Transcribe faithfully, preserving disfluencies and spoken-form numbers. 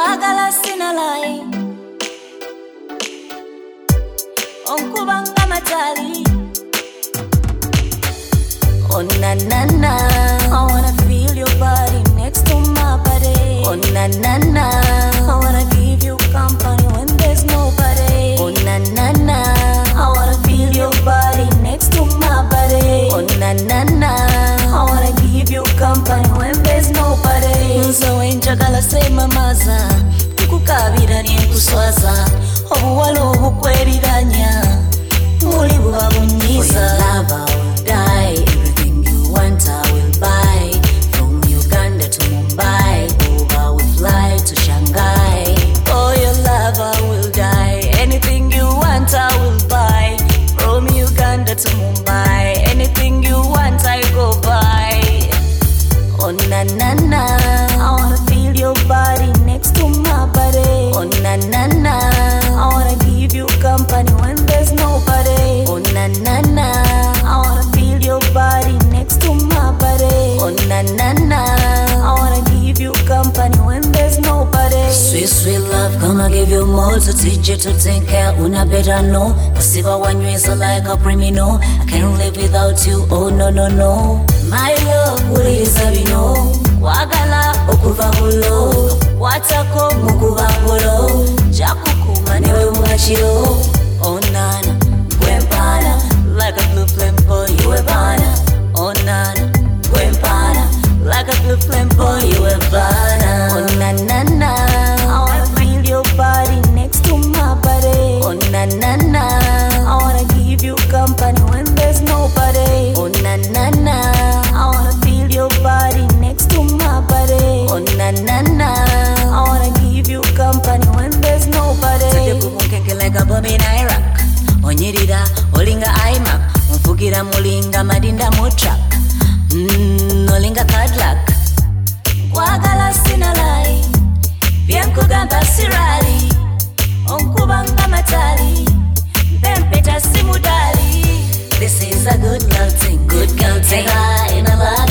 Kwagala sinalai Onkubanga matali Oh na na na I wanna feel your body next to my body Oh na na na I wanna give you company when there's nobody Oh na na na I wanna feel your body next to my body Oh na na na I wanna give you company when there's nobody Nzo enjagala sema maza Kukukabira ni kuswaza Obuwala obukweriranya Muli buba bunyiza Lava will die Everything you want I will buy From Uganda to Mumbai Over we fly to Shanghai Oh your lava will die Anything you want I will buy From Uganda to Mumbai Anything you want I go buy Oh na na na I wanna feel your body next to my body Oh na na na I wanna give you company when there's nobody Oh na na na I wanna feel your body next to my body Oh na na na I wanna give you company when there's nobody Sweet sweet love come I give you more to teach you to take care una better know Pasiva wanyweza like a criminal I can't live without you oh no no no My love uliza bino Wagala okuva bulo Watako mukuba bulo Jakukuma newe mwachiro Oh nana, gwempana Like a blue flame boy, you a bana Oh nana, gwempana Like a blue flame boy, you a bana Oh na na na I wanna feel your body next to my body Oh na na na I wanna give you company when there's nobody Oh na na na I wanna feel your body next to my body Oh na na na I wanna give you company when there's nobody Sade kubunkenke like a Bobby Naira Onyirira olinga iMac Mfugira mulinga madinda mutrap Mmm, olinga Cadillac Kwagala sinalai Byenkugamba sirali Onkubanga matali Bempeta simudali This is a good love thing Good girl thing In a lot